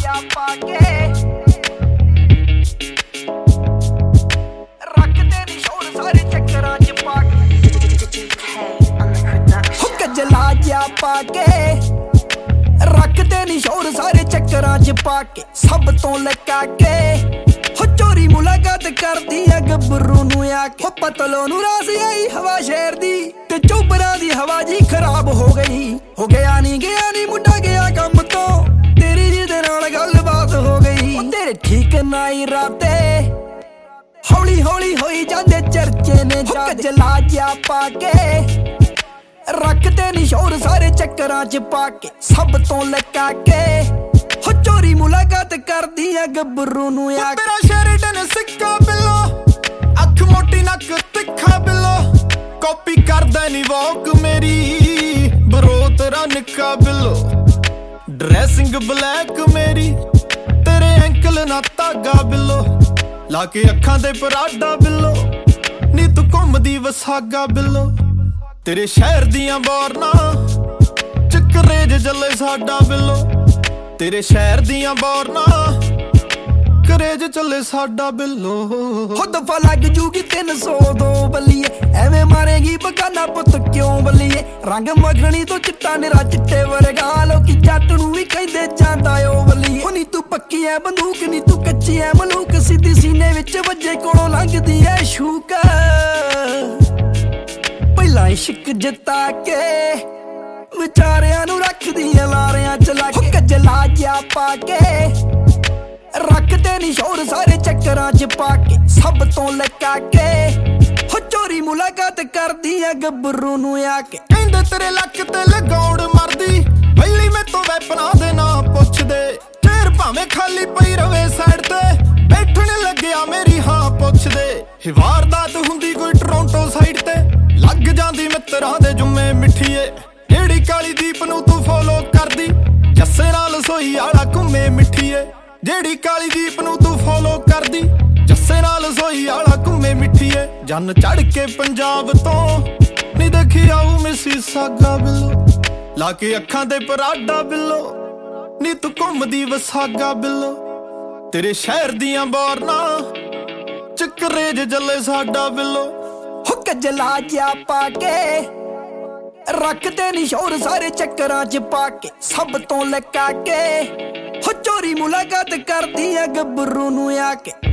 ਜਿਹਾ ਪਾ ਕੇ ਰੱਖਦੇ ਨੀ ਸ਼ੋਰ ਸਾਰੇ ਚੱਕਰਾਂ 'ਚ ਪਾ ਕੇ ਹੋ ਕਜਲਾ ਜਿਹਾ ਪਾ ਕੇ ਰੱਖਦੇ ਨੀ ਸ਼ੋਰ ਸਾਰੇ ਚੱਕਰਾਂ 'ਚ ਪਾ ਕੇ ਸਭ ਤੋਂ ਲਕਾ ਕੇ ਹੋ ਚੋਰੀ ਮੁਲਾਕਾਤ ਕਰਦੀ ਆ ਗੱਭਰੂ ਨੂੰ ਆ ਕੇ ਪਤਲੋ ਨੂੰ ਰਾਸ ਆਈ ਹਵਾ ਸ਼ਹਿਰ ਦੀ ਤੇ ਚੋਬਰਾਂ ਦੀ ਹਵਾ ਜੀ ਖਰਾਬ ਹੋ ਗਈ ਹੋ ਗਿਆ ਨੀ ਮੁੰਡਾ ਗਿਆ ਕੰਮ ਤੋਂ ਤੇਰੀ ਜਿਹਦੇ ਨਾਲ ਗੱਲਬਾਤ ਹੋ ਗਈ ਤੇਰੇ ਠੀਕ ਨਾ ਇਰਾਦੇ ਹੌਲੀ ਹੌਲੀ ਹੋਈ ਜਾਂਦੇ ਚਰਚੇ ਨੇ ਜਲਾ ਜਿਹਾ ਪਾ ਕੇ ਰੱਖਦੇ ਨੀ ਸ਼ੋਰ ਸਾਰੇ ਚੱਕਰਾਂ 'ਚ ਪਾ ਕੇ ਸਭ ਤੋਂ ਲਕਾ ਕੇ ਹੋ ਚੋਰੀ ਮੁਲਾਕਾਤ ਕਰਦੀ ਆ ਗੱਭਰੂ ਨੂੰ ਆ ਤੇਰਾ ਸ਼ੇਰਡਨ ਸਿੱਕਾ ਬਿੱਲੋ ਅੱਖ ਮੋਟੀ ਨੱਕ ਤਿੱਖਾ ਬਿੱਲੋ ਕਾਪੀ ਕਰਦਾ ਨੀ ਵੌਕ ਮੇਰੀ ਬਰੋ ਤੇਰਾ ਨਿੱਕਾ ਬਿੱਲੋ ਡਰੈਸਿੰਗ ਬਲੈਕ ਮੇਰੀ ਤੇਰੇ ਐਂਕਲ ਨਾ ਧਾਗਾ ਬਿੱਲੋ ਲਾ ਕੇ ਅੱਖਾਂ ਤੇ ਪਰਾਡਾ ਬਿੱਲੋ ਨੀ ਤੂੰ ਘੁੰਮਦੀ ਵਸਾਗਾ ਬਿੱਲੋ ਤੇਰੇ ਸ਼ਹਿਰ ਦੀਆਂ ਬੋਰਨਾ ਚੱਕਰੇ ਜੱਲੇ ਸਾਡਾ ਬਿੱਲੋ ਤੇਰੇ ਸ਼ਹਿਰ ਦੀਆਂ ਬੋਰਨਾ ਕਰੇਜ ਚੱਲੇ ਸਾਡਾ ਬਿੱਲੋ ਹੋ ਦਫਾ ਲੱਗ ਜੂਗੀ 302 ਬੱਲੀਏ ਐਵੇਂ ਮਾਰੇਗੀ ਬਗਾਨਾ ਪੁੱਤ ਕਿਉਂ ਬੱਲੀਏ ਰੰਗ ਮੱਖਣੀ ਤੋਂ ਚਿੱਟਾ ਨਿਰਾ ਚਿੱਟੇ ਵਰਗਾ ਲੋਕੀ ਜੱਟ ਨੂੰ ਵੀ ਕਹਿੰਦੇ ਜਾਂਦਾ ਓ ਬੱਲੀਏ ਨੀ ਤੂੰ ਪੱਕੀ ਐ ਬੰਦੂਕ ਨੀ ਤੂੰ ਕੱਚੀ ਐ ਮਲੂਕ ਸਿੱਧੀ ਸੀਨੇ ਵਿੱਚ ਵੱਜੇ ਕੋਲੋਂ ਲੰਘਦੀ ਐ ਸ਼ੂਕ ਪਹਿਲਾਂ ਇਸ਼ਕ ਜਿੱਤਾ ਕੇ ਵਿਚਾਰਿਆਂ ਨੂੰ ਰੱਖਦੀ ਐ ਲਾਰਿਆਂ ਚ ਲਾ ਕੇ ਕਜਲਾ ਜਿਹਾ ਪਾ ਕੇ ਰੱਖਦੇ ਨੀ ਸ਼ੋਰ ਸਾਰੇ ਚੱਕਰਾਂ 'ਚ ਪਾ ਕੇ ਸਭ ਤੋਂ ਲਕਾ ਕੇ ਹੋ ਚੋਰੀ ਮੁਲਾਕਾਤ ਕਰਦੀ ਆ ਗੱਭਰੂ ਨੂੰ ਆ ਕੇ ਕਹਿੰਦੇ ਤੇਰੇ ਲੱਕ ਤੇ ਲਗਾਉਣ ਮਰਦੀ ਪਹਿਲੀ ਮੈਥੋਂ ਵੈਪਨਾਂ ਦੇ ਨਾਂ ਪੁੱਛਦੇ ਚੇਰ ਭਾਵੇਂ ਖਾਲੀ ਪਈ ਰਵੇ ਸਾਈਡ ਤੇ ਬੈਠਣ ਲੱਗਿਆ ਮੇਰੀ ਹਾਂ ਪੁੱਛਦੇ ਹਿਵਾਰਦਾਤ ਹੁੰਦੀ ਕੋਈ ਟੋਰਾਂਟੋ ਸਾਈਡ ਤੇ ਲੱਗ ਜਾਂਦੀ ਮਿੱਤਰਾਂ ਦੇ ਜੁੰਮੇ ਮਿੱਠੀਏ ਜਿਹੜੀ ਕਾਲੀ ਦੀਪ ਨੂੰ ਤੂੰ ਫੋਲੋ ਕਰਦੀ ਜੱਸੇ ਨਾਲ ਸੋਈ ਆਲਾ ਘੁੰਮੇ ਮਿੱਠੀਏ ਜਿਹੜੀ ਕਾਲੀ ਦੀਪ ਨੂੰ ਤੂੰ ਫੋਲੋ ਕਰਦੀ ਜੱਸੇ ਨਾਲ ਸੋਈ ਆਲਾ ਘੁੰਮੇ ਮਿੱਠੀਏ ਜੰਨ ਚੜ ਕੇ ਪੰਜਾਬ ਤੋਂ ਨੀ ਦੇਖੀ ਆਊ ਮਿਸੀ ਸਾਗਾ ਬਿੱਲੋ ਲਾ ਕੇ ਅੱਖਾਂ ਤੇ ਪਰਾਡਾ ਬਿੱਲੋ ਨੀ ਤੂੰ ਘੁੰਮਦੀ ਵਸਾਗਾ ਬਿੱਲੋ ਤੇਰੇ ਸ਼ਹਿਰ ਦੀਆਂ ਬੋਰਨਾ ਚੱਕਰੇ ਜੱਲੇ ਸਾਡਾ ਬਿੱਲੋ ਹੋ ਕਜਲਾ ਜਿਹਾ ਪਾ ਕੇ ਰੱਖਦੇ ਨੀ ਸ਼ੋਰ ਸਾਰੇ ਚੱਕਰਾਂ 'ਚ ਪਾ ਕੇ ਸਭ ਤੋਂ ਲਕਾ ਕੇ ਹੋ ਚੋਰੀ ਮੁਲਾਕਾਤ ਕਰਦੀ ਆ ਗੱਭਰੂ ਨੂੰ ਆ ਕੇ